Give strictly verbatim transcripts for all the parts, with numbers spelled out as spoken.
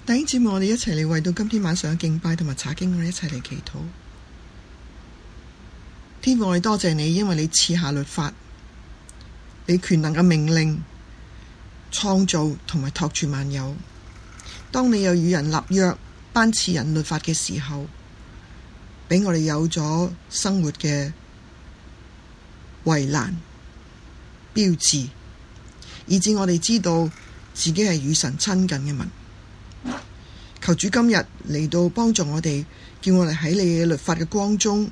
弟兄姊妹，我哋一齊嚟為到今天晚上嘅敬拜同埋查經，我哋一齊嚟祈禱。天父，我哋多謝你，因為你賜下律法，你權能嘅命令創造同埋托住萬有。當你又與人立約，頒賜人律法嘅時候，俾我哋有咗生活嘅圍欄標誌，以致我哋知道自己係與神親近嘅民。求主今日嚟到幫助我哋，叫我哋喺你嘅律法嘅光中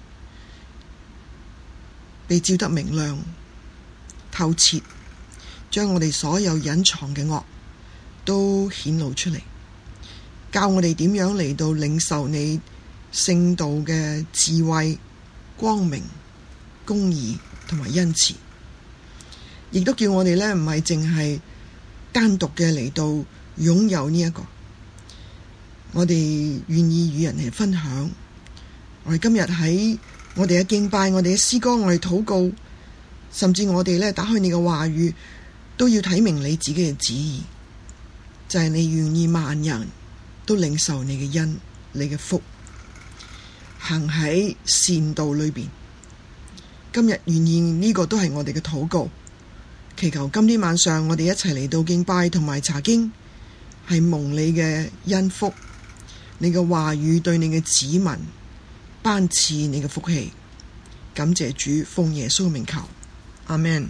被照得明亮透徹，將我哋所有隱藏嘅惡都顯露出嚟，教我哋點樣嚟到領受你聖道嘅智慧、光明、公義同埋恩慈，亦都叫我哋呢唔係淨係單獨嘅嚟到擁有呢、這、一個。我哋願意與人嚟分享，我哋今日喺我哋嘅敬拜、我哋嘅詩歌、我哋禱告，甚至我哋咧打開你嘅話語，都要睇明你自己嘅旨意，就係、是、你願意萬人都領受你嘅恩、你嘅福，行喺善道裏邊。今日願意呢個都係我哋嘅禱告，祈求今天晚上我哋一齊嚟到敬拜同埋查經，係蒙你嘅恩福。你嘅話語對你嘅子民頒賜你嘅福氣，感謝主，奉耶穌名求，阿們。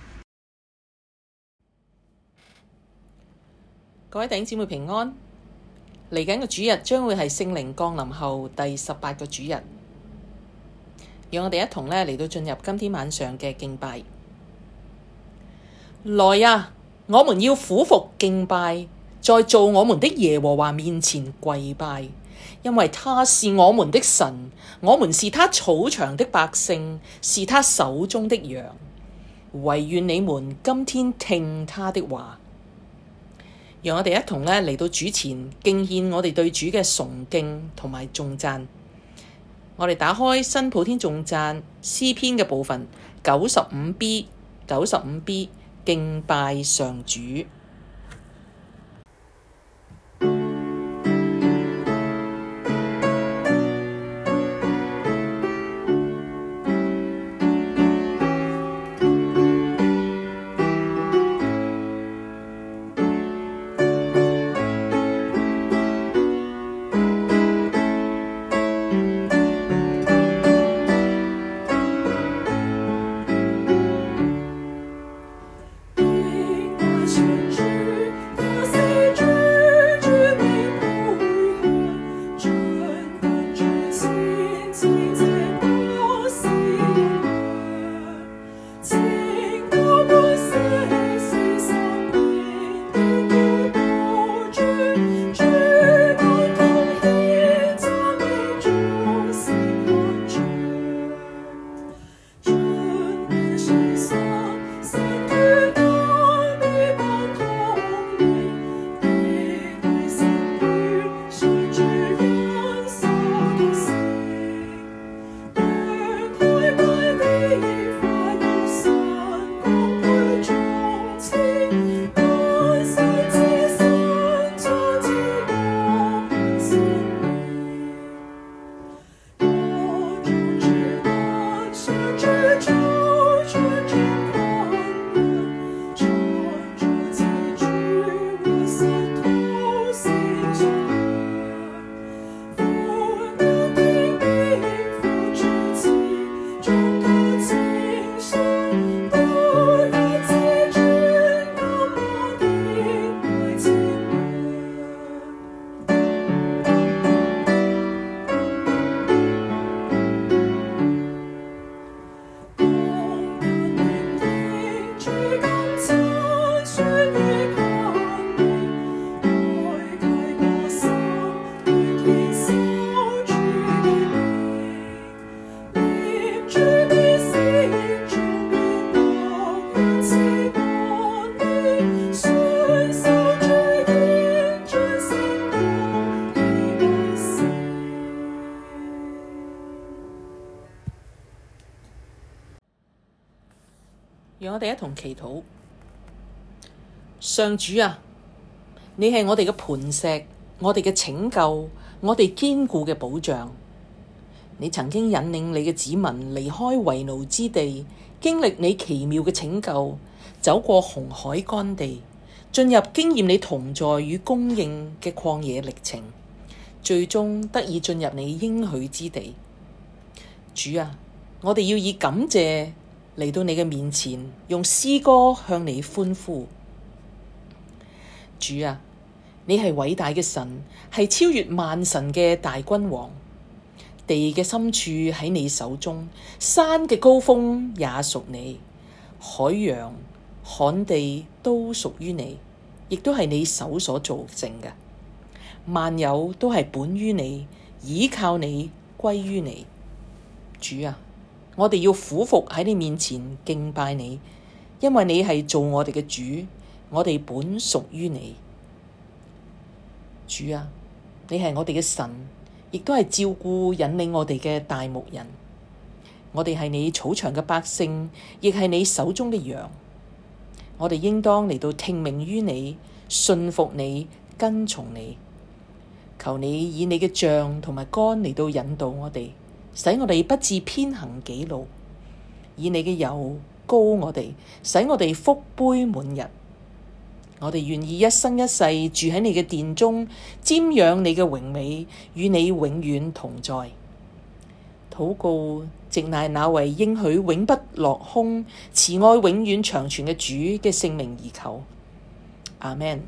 各位弟兄姊妹平安。嚟緊嘅主日將會係聖靈降臨後第十八個主日，讓我哋一同呢嚟到進入今天晚上嘅敬拜。來啊，我們要俯伏敬拜，在造我們的耶和華面前跪拜，因為他是我們的神，我們是他草場的百姓，是他手中的羊。惟願你們今天聽他的話。讓我哋一同呢嚟到主前敬獻我哋對主嘅崇敬同埋頌讚。我哋打開新普天頌讚詩篇嘅部分九十五 B 九十五 B 敬拜上主。讓我哋一同祈禱。上主啊，你係我哋嘅磐石， 我哋嘅拯救，我哋堅固嘅保障。你曾經引領你嘅子民離開為奴之地，經歷你奇妙嘅拯救，走過紅海乾地，進入經驗你同在與供應嘅曠野歷程，最終得以進入你應許之地。主啊，我哋要以感謝嚟到你嘅面前，用詩歌向你歡呼。主啊，你係偉大嘅神，係超越萬神嘅大君王。地嘅深處喺你手中，山嘅高峰也屬你，海洋、旱地都屬於你，亦都係你手所造成嘅。萬有都係本於你，倚靠你，歸於你。主啊，我哋要俯伏喺你面前敬拜你，因為你係做我哋嘅主，我哋本屬於你。主啊，你係我哋嘅神，亦都係照顧引領我哋嘅大牧人。我哋係你草場嘅百姓，亦係你手中嘅羊。我哋應當嚟到聽命於你，信服你，跟從你。求你以你嘅杖同埋竿嚟到引導我哋，使我哋不致偏行己路。以你嘅油膏我哋，使我哋福杯滿溢。我哋願意一生一世住喺你嘅殿中，瞻仰你嘅榮美，與你永遠同在。禱告，直賴那位應許永不落空、慈愛永遠長存嘅主嘅聖名而求。阿們。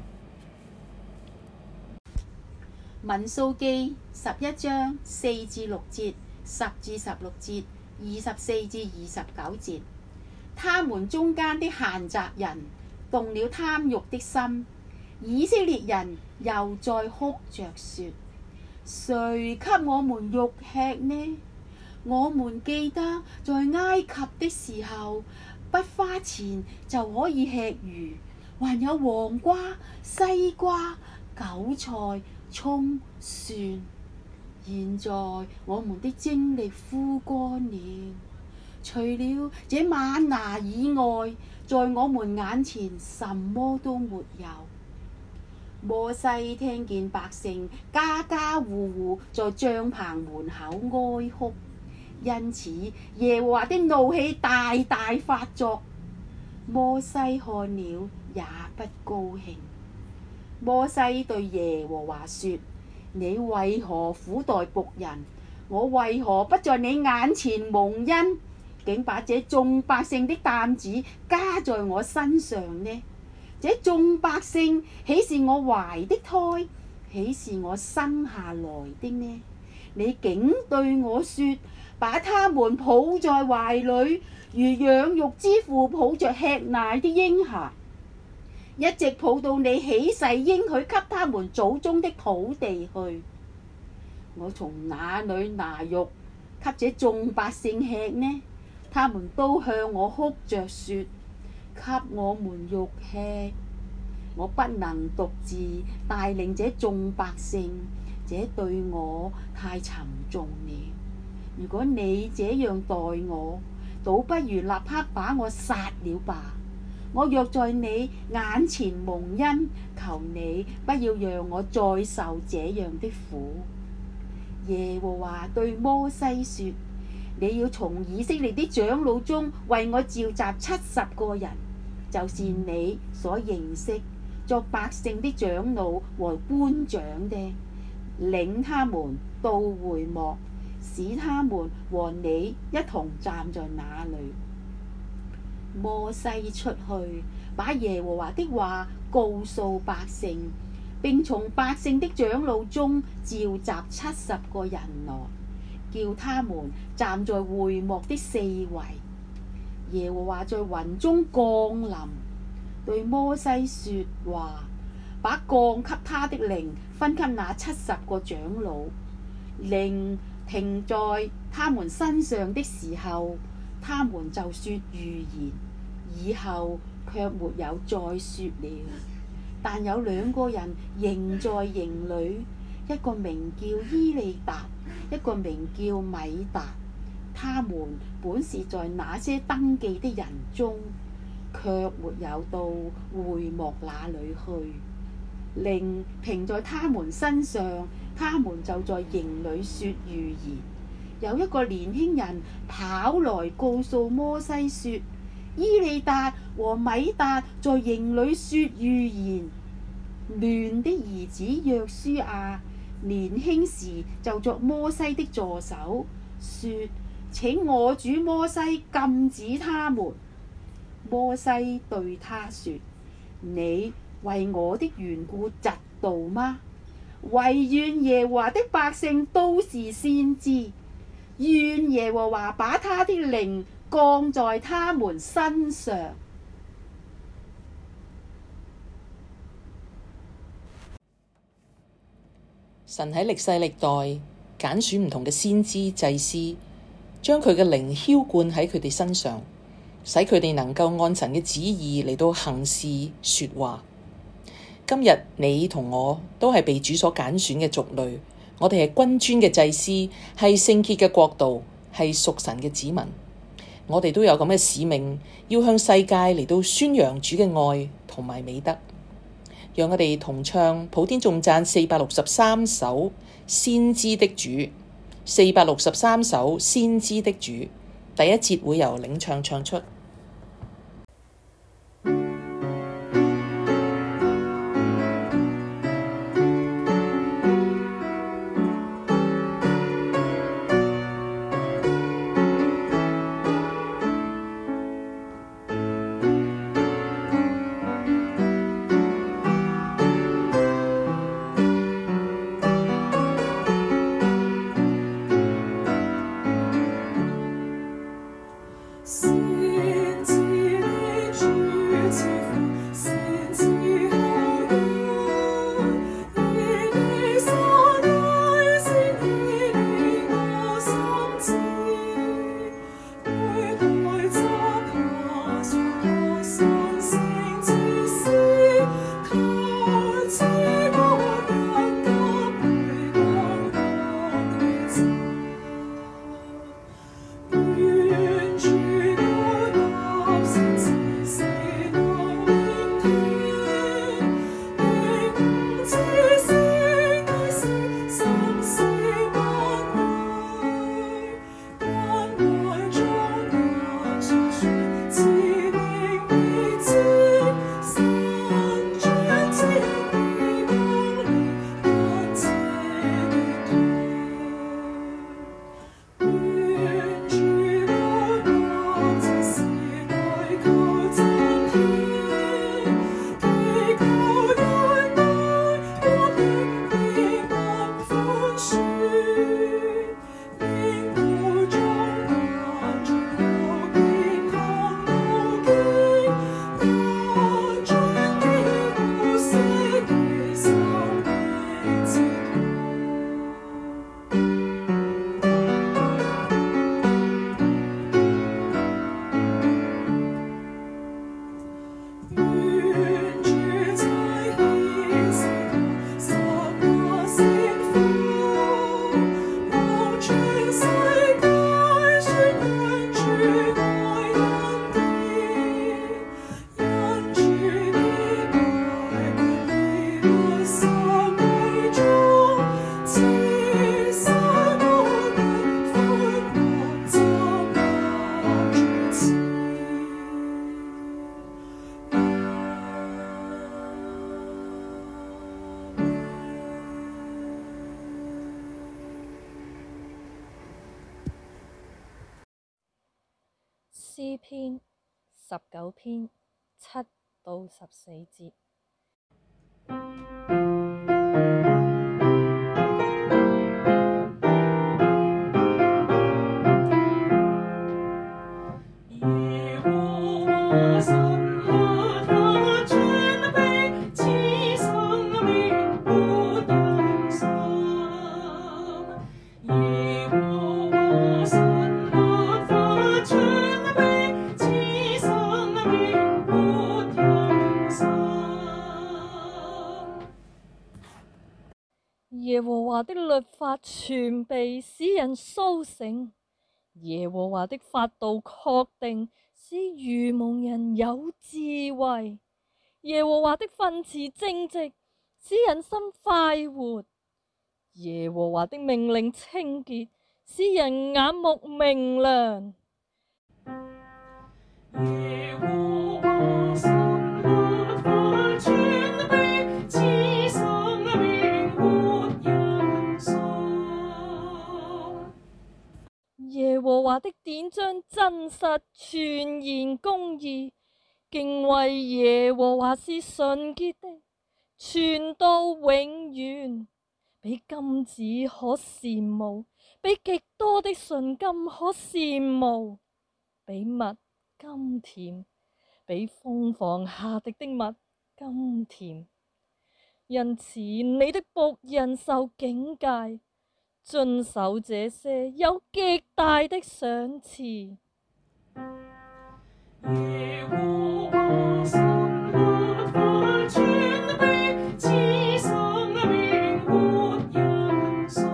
民數記十一章四至六節、十至十六節、二十四至二十九節，他們中間的閒雜人動了貪慾的心，以色列人又再哭着說：誰給我們肉吃呢？我們記得在埃及的時候，不花錢就可以吃魚，還有黃瓜、西瓜、韭菜、蔥、蒜。現在我們的精力枯乾了，除了這嗎哪以外，在我們眼前什麼都沒有。摩西聽見百姓家家戶戶在帳棚門口哀哭，因此耶和華的怒氣大大發作。摩西看了也不高興。摩西對耶和華說：你為何苦待僕人？我為何不在你眼前蒙恩，竟把這眾百姓的擔子加在我身上呢？這眾百姓豈是我懷的胎，豈是我生下來的呢？你竟對我說，把他們抱在懷裏，如養育之父抱着吃奶的嬰孩，一直抱到你起誓應許給他們祖宗的土地去。我從哪裏拿肉給這眾百姓吃呢？他們都向我哭着說：給我們肉吃。我不能獨自帶領這眾百姓，這對我太沉重了。如果你這樣待我，倒不如立刻把我殺了吧。我若在你眼前蒙恩，求你不要讓我再受這樣的苦。耶和華對摩西說：你要從以色列的長老中為我召集七十個人，就是你所認識作百姓的長老和官長的，領他們到會幕，使他們和你一同站在那裏。摩西出去，把耶和華的話告訴百姓，並從百姓的長老中召集七十個人來，叫他們站在會幕的四圍。耶和華在雲中降臨，對摩西說話，把降給他的靈分給那七十個長老。靈停在他們身上的時候，他們就說預言，以後卻沒有再說了。但有兩個人仍在營裏，一個名叫伊利達，一個名叫米達。他們本是在那些登記的人中，卻沒有到會幕那裏去。 靈平在他們身上，他們就在營裏說預言。有一個年輕人跑來告訴摩西說：伊利達和米達在營裏說預言。嫩的兒子約書亞年輕時就作摩西的助手，說：請我主摩西禁止他們。摩西對他說：你為我的緣故嫉妒嗎？惟願耶和華的百姓都是先知，願耶和華把他的靈降在他們身上。 神喺歷世歷代揀選唔同嘅先知祭司，將佢嘅靈澆灌喺佢哋身上，使佢哋能夠按神嘅旨意嚟到行事說話。今日你同我都係被主所揀選嘅族類，我哋係君尊嘅祭司，係聖潔嘅國度，係屬神嘅子民。我哋都有咁嘅使命，要向世界嚟到宣揚主嘅愛同埋美德。讓我哋同唱普天頌讚四百六十三首先知的主，四百六十三首先知的主。第一節會由領唱唱出。 詩篇十九篇七到十四節。耶和華的律法全備，使人甦醒；耶和華的法度確定，使愚蒙人有智慧。耶和華的訓詞正直， 使人心快活。耶和華的命令清潔，使人眼目明亮。 耶和華審律法全備，賜生命活人心。 耶和華的典章真實，全然公義。敬畏耶和華是純潔的，傳到永遠。比金子可羨慕，比極多的純金可羨慕，比蜜甘甜，比蜂房下滴的蜜甘甜。因此你的僕人受警戒，遵守這些有極大的賞賜。 耶和華審律法全備，賜生命活人心。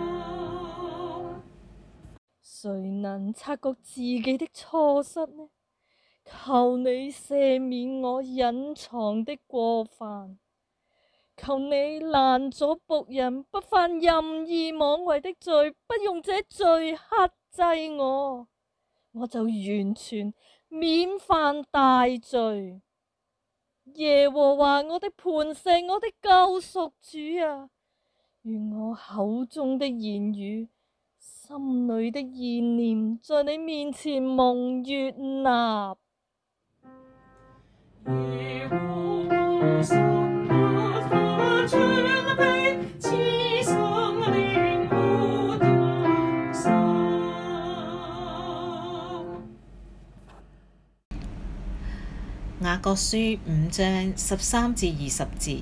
誰能察覺自己的錯失呢？求你赦免我隱藏的過犯，求你攔阻僕人不犯任意妄為的罪，不用這罪克制我，我就完全免犯大罪。耶和華我的磐石，我的救贖主啊，願我口中的言語，心裏的意念，在你面前蒙悅納。 耶和華審律法全備，賜生命活人心。 雅各書五章十三至二十節：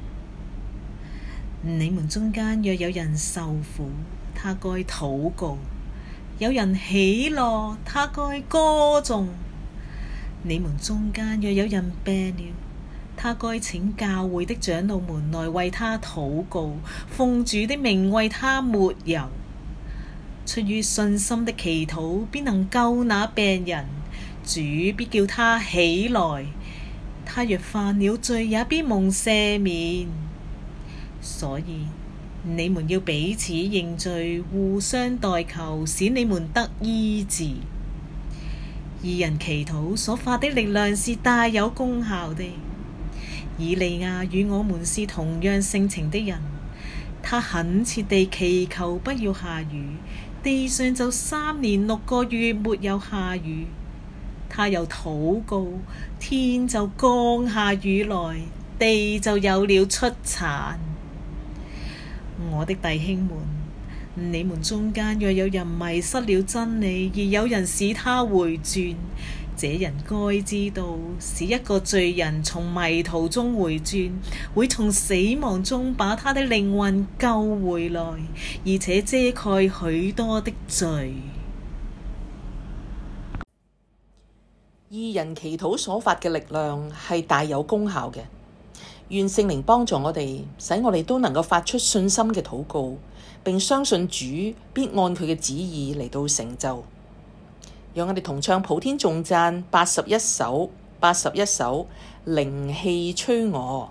你們中間若有人受苦，他該禱告；有人喜樂，他該歌頌。你們中間若有人病了，他該請教會的長老們來為他禱告，奉主的名為他抹油。出於信心的祈禱必能救那病人，主必叫他起來。他若犯了罪，也必蒙赦免。所以你們要彼此認罪，互相代求，使你們得醫治。二人祈禱所發的力量是大有功效的。以利亞與我們是同樣性情的人，他懇切地祈求不要下雨，地上就三年六個月沒有下雨。他又禱告，天就降下雨來，地就有了出產。我的弟兄們，你們中間若有人迷失了真理，而有人使他回轉，這人該知道，使一個罪人從迷途中回轉，會從死亡中把他的靈魂救回來，而且遮蓋許多的罪。 二人祈禱所發嘅力量係大有功效嘅。願聖靈幫助我哋，使我哋都能夠發出信心嘅禱告，並相信主必按佢嘅旨意嚟到成就。讓我哋同唱普天頌讚八十一首，八十一首靈氣吹我。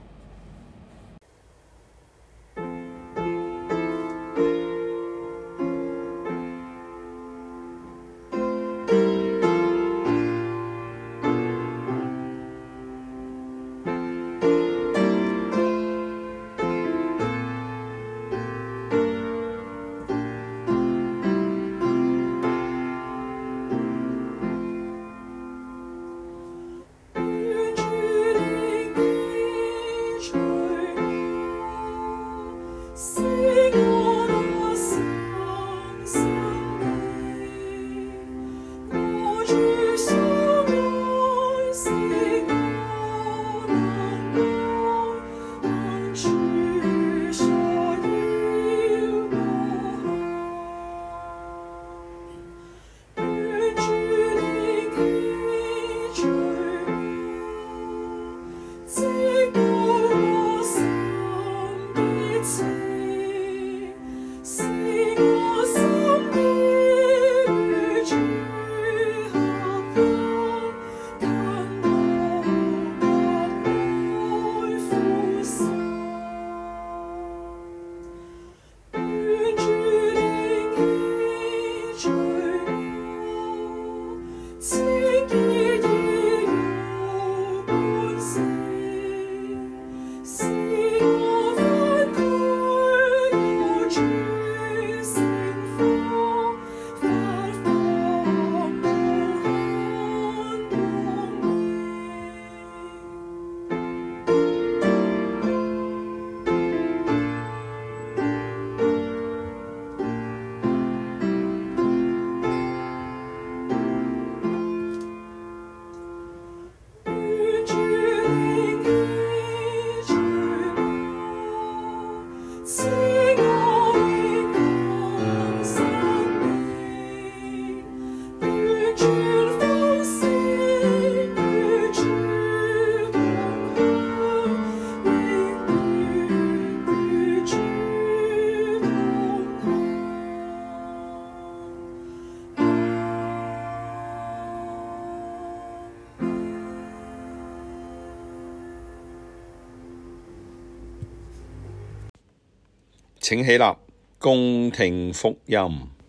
請起立，恭聽福音。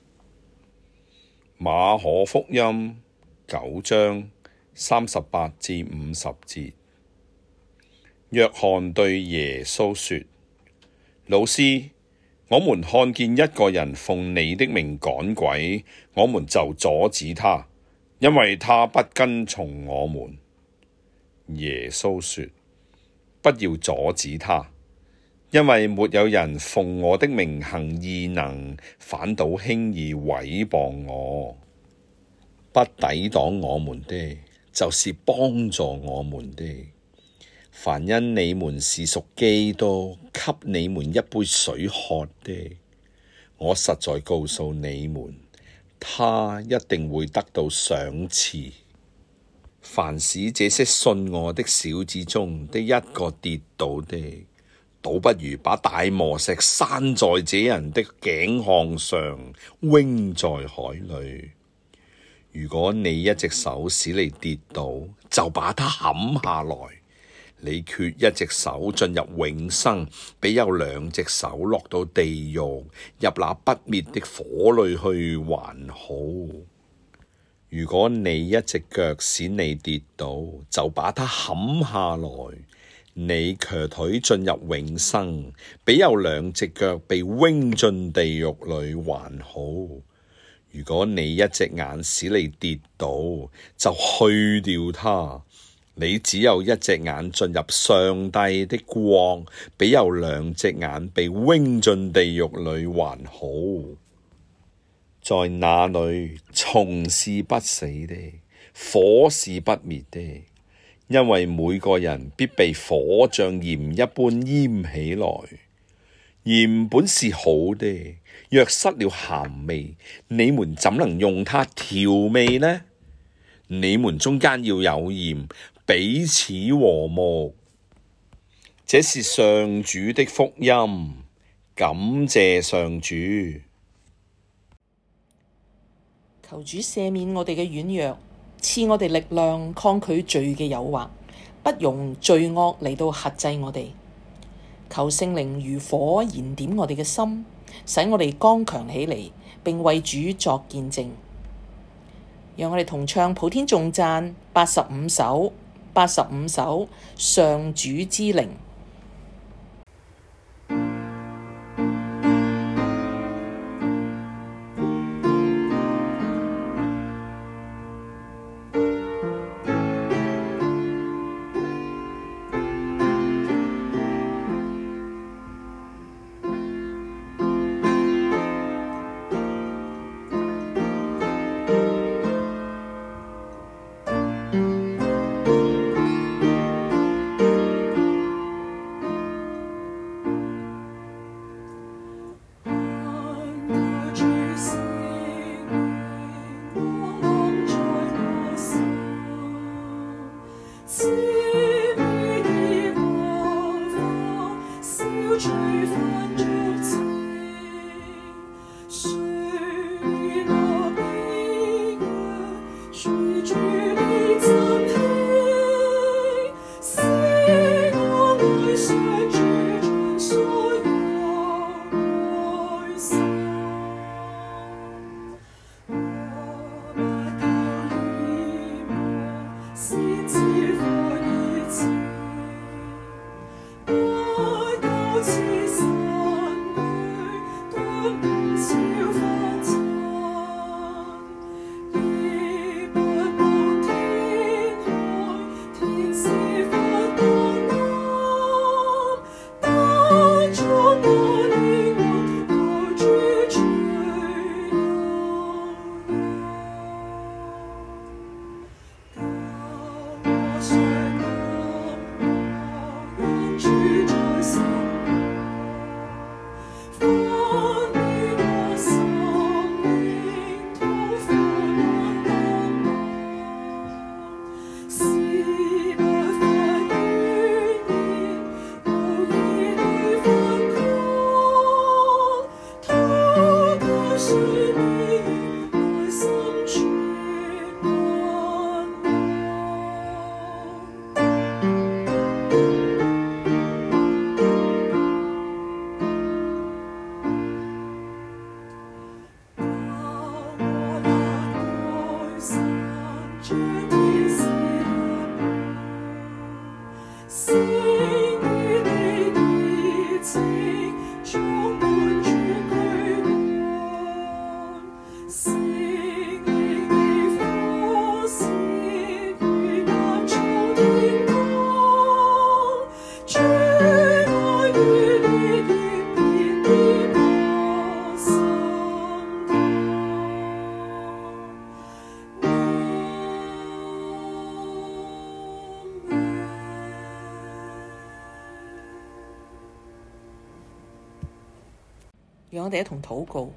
馬可福音九章三十八至五十節。約翰對耶穌說：老師，我們看見一個人奉你的名趕鬼，我們就阻止他，因為他不跟從我們。耶穌說：不要阻止他，因為沒有人奉我的名行異能，反倒輕易毀謗我。不抵擋我們的，就是幫助我們的。凡因你們是屬基督，給你們一杯水喝的，我實在告訴你們，他一定會得到賞賜。凡使這些信我的小子中的一個跌倒的，倒不如把大磨石拴在這人的頸項上，扔在海裏。如果你一隻手使你跌倒，就把它砍下來；你缺一隻手進入永生，比有兩隻手落到地獄，入那不滅的火裏去還好。如果你一隻腳使你跌倒，就把它砍下來；你瘸腿進入永生，比有兩隻腳被扔進地獄裏還好。如果你一隻眼使你跌倒，就去掉它；你只有一隻眼進入上帝的國，比有兩隻眼被扔進地獄裏還好。在那裏，蟲是不死的，火是不滅的，因為每個人必被火像鹽一般淹起來。鹽本是好的，若失了鹹味，你們怎能用它調味呢？你們中間要有鹽，彼此和睦。這是上主的福音，感謝上主。 求主赦免我哋嘅軟弱，賜我哋力量抗拒罪嘅誘惑，不容罪惡嚟到轄制我哋。求聖靈如火燃點我哋嘅心，使我哋剛強起嚟，並為主作見證。讓我哋同唱普天頌讚八十五首，八十五首上主之靈。 讓我哋一同禱告。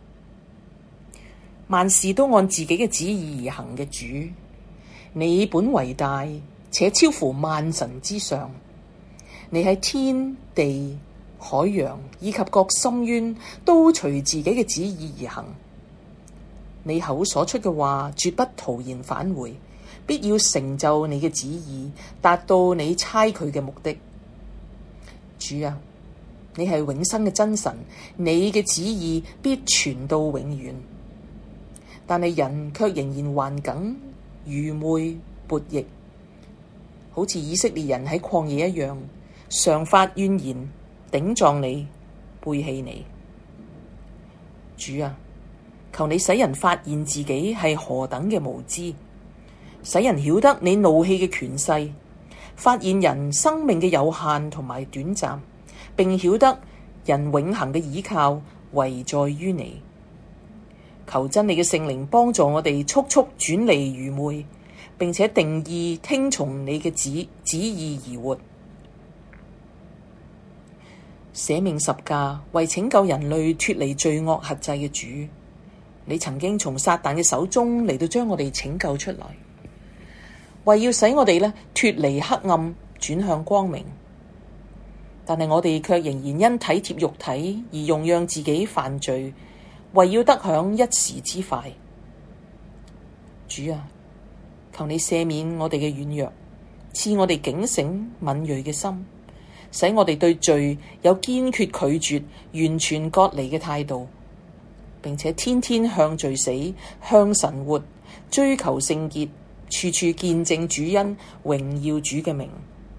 萬事都按自己嘅旨意而行嘅主，你本為大，且超乎萬神之上。你喺天地海洋以及各深淵都隨自己嘅旨意而行。你口所出嘅話絕不徒然返回，必要成就你嘅旨意，達到你差佢嘅目的。主啊，你係永生嘅真神，你嘅旨意必傳到永遠。但係人卻仍然頑梗、愚昧、悖逆，好似以色列人喺曠野一樣，常發怨言，頂撞你，背棄你。主啊，求你使人發現自己係何等嘅無知，使人曉得你怒氣嘅權勢，發現人生命嘅有限同埋短暫，並曉得人永恆嘅倚靠唯在於你。求真理嘅聖靈幫助我哋速速轉離愚昧，並且定意聽從你嘅旨旨意而活。捨命十架為拯救人類脫離罪惡轄制嘅主，你曾經從撒旦嘅手中嚟到將我哋拯救出來，為要使我哋咧脫離黑暗轉向光明。但係我哋卻仍然因體貼肉體而容讓自己犯罪，為要得享一時之快。主啊，求你赦免我哋嘅軟弱，賜我哋警醒敏銳嘅心，使我哋對罪有堅決拒絕、完全割離嘅態度，並且天天向罪死，向神活，追求聖潔，處處見證主恩，榮耀主嘅名。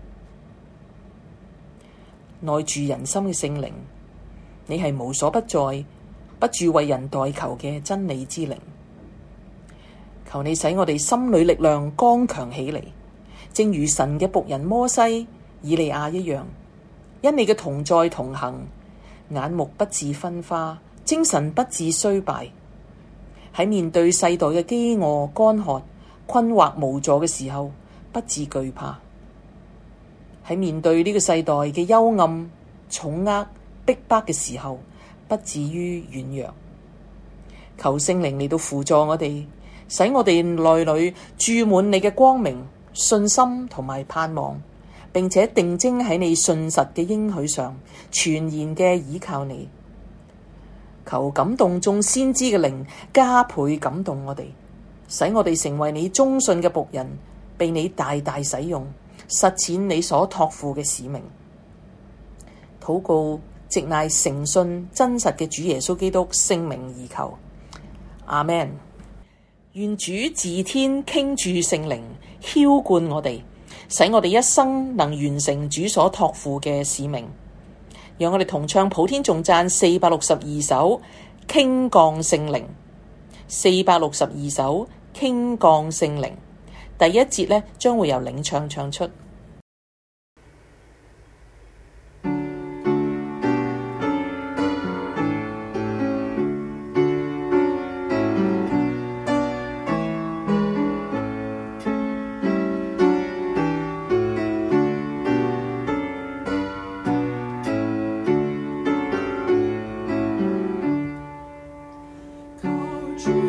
內住人心嘅聖靈，你係無所不在，不住為人代求嘅真理之靈。求你使我哋心裏力量剛強起嚟，正如神嘅僕人摩西、以利亞一樣，因你嘅同在同行，眼目不致昏花，精神不致衰敗。喺面對世代嘅飢餓、乾渴、困惑無助嘅時候，不致懼怕。喺面對呢個世代嘅幽暗、重壓、逼迫嘅時候，不至於軟弱。求聖靈嚟到輔助我哋，使我哋內裏注滿你嘅光明、信心同埋盼望，並且定睛喺你信實嘅應許上，全然嘅倚靠你。求感動眾先知嘅靈加倍感動我哋，使我哋成為你忠信嘅僕人，被你大大使用，實踐你所託付嘅使命。禱告直乃誠信真實嘅主耶穌基督聖名而求，阿們。願主自天傾注聖靈澆灌我哋，使我哋一生能完成主所託付嘅使命。讓我哋同唱普天頌讚四百六十二首傾降聖靈，四百六十二首傾降聖靈。第一節呢，將會由領唱唱出。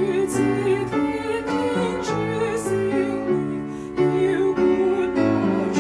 主自天傾注聖靈，澆灌我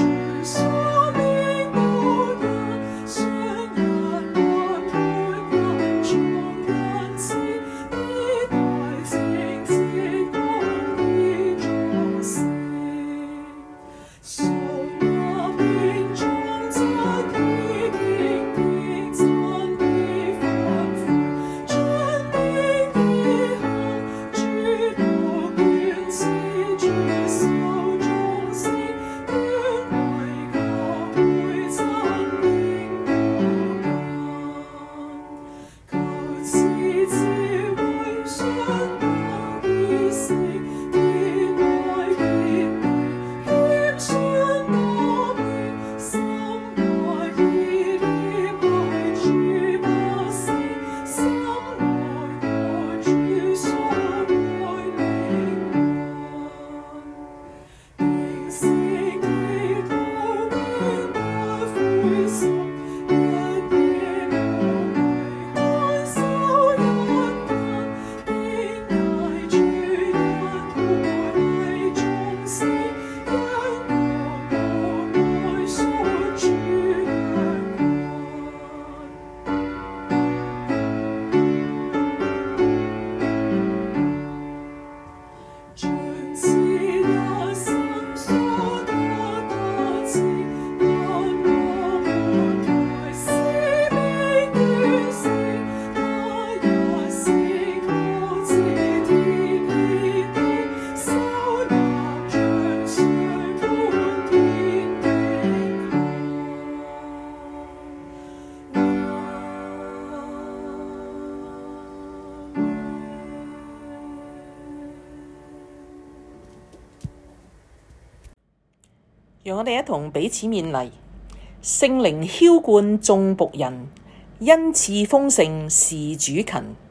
讓我哋一同彼此勉勵。聖靈澆灌眾僕人，恩賜豐盛，事主勤。